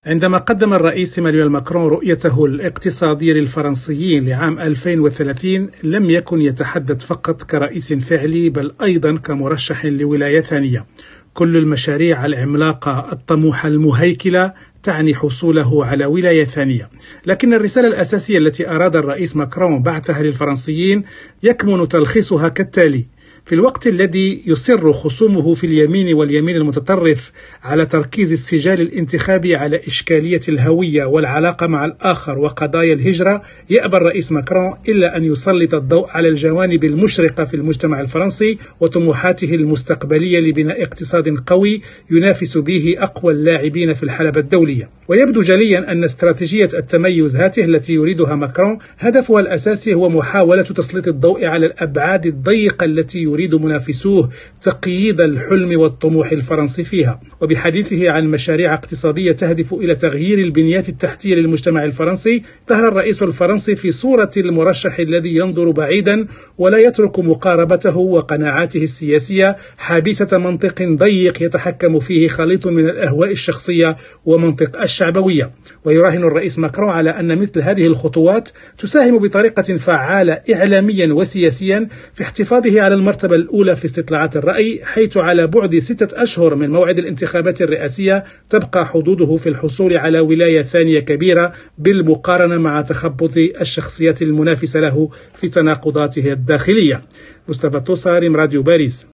عندما قدم الرئيس إيمانويل ماكرون رؤيته الاقتصادية للفرنسيين لعام 2030 لم يكن يتحدث فقط كرئيس فعلي بل أيضا كمرشح لولاية ثانية. كل المشاريع العملاقة الطموحة المهيكلة تعني حصوله على ولاية ثانية، لكن الرسالة الأساسية التي أراد الرئيس ماكرون بعثها للفرنسيين يكمن تلخيصها كالتالي: في الوقت الذي يصر خصومه في اليمين واليمين المتطرف على تركيز السجال الانتخابي على إشكالية الهوية والعلاقة مع الآخر وقضايا الهجرة، يأبى الرئيس ماكرون إلا أن يسلط الضوء على الجوانب المشرقة في المجتمع الفرنسي وطموحاته المستقبلية لبناء اقتصاد قوي ينافس به أقوى اللاعبين في الحلبة الدولية. ويبدو جليا أن استراتيجية التميز هاته التي يريدها ماكرون هدفها الأساسي هو محاولة تسليط الضوء على الأبعاد الضيقة التي يريد منافسوه تقييد الحلم والطموح الفرنسي فيها. وبحديثه عن مشاريع اقتصادية تهدف إلى تغيير البنيات التحتية للمجتمع الفرنسي، ظهر الرئيس الفرنسي في صورة المرشح الذي ينظر بعيدا ولا يترك مقاربته وقناعاته السياسية حابسة منطق ضيق يتحكم فيه خليط من الأهواء الشخصية ومنطق الشعبوية. ويراهن الرئيس ماكرون على أن مثل هذه الخطوات تساهم بطريقة فعالة إعلاميا وسياسيا في احتفاظه على المرتبة الأولى في استطلاعات الرأي، حيث على بعد 6 أشهر من موعد الانتخابات الرئاسية تبقى حظوظه في الحصول على ولاية ثانية كبيرة بالمقارنة مع تخبط الشخصيات المنافسة له في تناقضاته الداخلية. مصطفى توصارم، راديو باريس.